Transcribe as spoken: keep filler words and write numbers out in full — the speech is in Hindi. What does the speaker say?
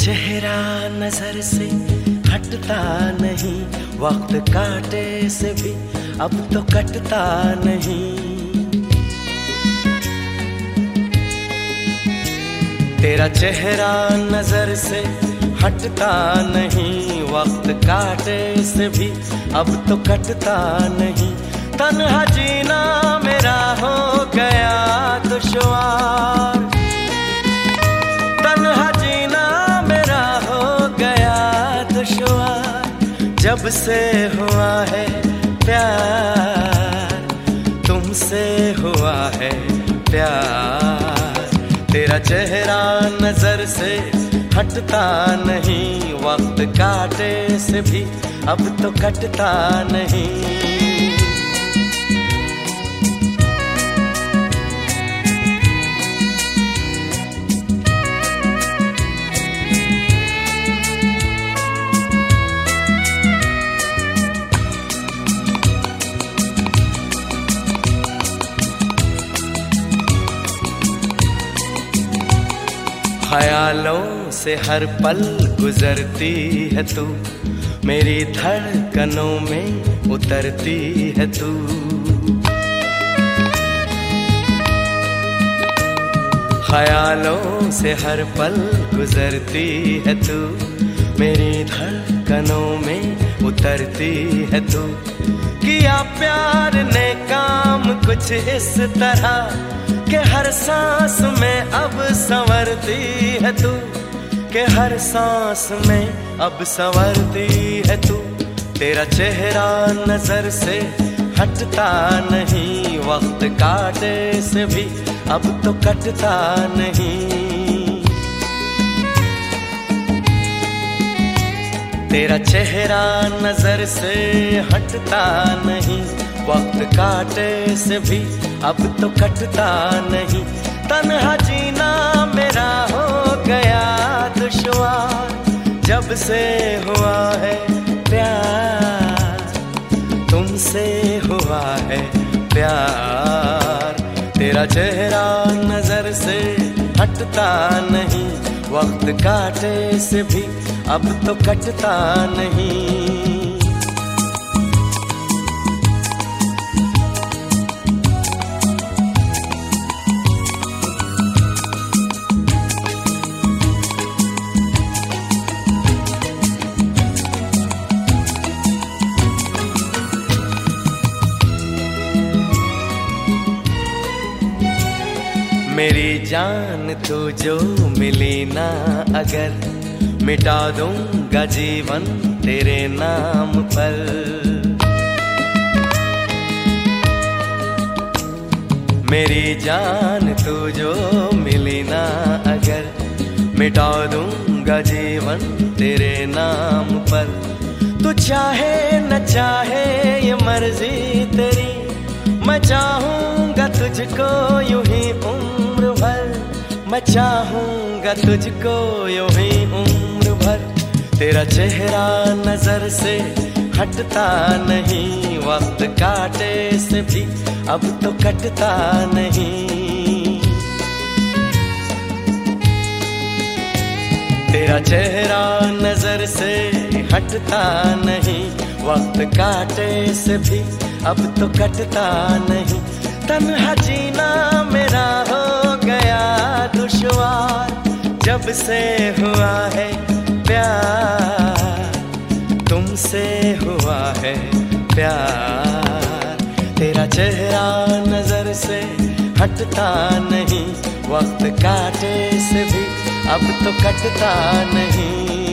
चेहरा नजर से हटता नहीं, वक्त काटे से भी अब तो कटता नहीं। तेरा चेहरा नजर से हटता नहीं, वक्त काटे से भी अब तो कटता नहीं। तन्हा जीना मेरा हो गया दुश्वार, तन्हा जीना मेरा हो गया दुश्वार। जब से हुआ है प्यार, तुमसे हुआ है प्यार। तेरा चेहरा नजर से हटता नहीं, वक्त काटे से भी अब तो कटता नहीं। ख्यालों से हर पल गुजरती है तू, मेरी धड़कनों में उतरती है तू। ख्यालों से हर पल गुजरती है तू, मेरी धड़कनों में उतरती है तू। किया प्यार ने काम कुछ इस तरह कि हर सांस में अब संवरती है तू, कि हर सांस में अब संवरती है तू। तेरा चेहरा नजर से हटता नहीं, वक्त काटे से भी अब तो कटता नहीं। तेरा चेहरा नजर से हटता नहीं, वक्त काटे से भी अब तो कटता नहीं। तन्हा जीना मेरा हो गया दुश्वार, जब से हुआ है प्यार, तुमसे हुआ है प्यार। तेरा चेहरा नजर से हटता नहीं, वक्त काटे से भी अब तो कटता नहीं। मेरी जान तू जो मिली ना अगर, मिटा दूंगा जीवन तेरे नाम पर। मेरी जान तू जो मिली ना अगर, मिटा दूंगा जीवन तेरे नाम पर। तू चाहे न चाहे ये मर्जी तेरी, मैं चाहूंगा तुझको यूं ही उम्र भर, मैं चाहूंगा तुझको यूं ही उम्र भर। तेरा चेहरा नजर से हटता नहीं, वक्त काटे से भी अब तो कटता नहीं। तेरा चेहरा नजर से हटता नहीं, वक्त काटे से भी अब तो कटता नहीं। तन्हा जीना मेरा हो गया दुश्वार, जब से हुआ है प्यार, तुमसे हुआ है प्यार। तेरा चेहरा नजर से हटता नहीं, वक्त काटे से भी अब तो कटता नहीं।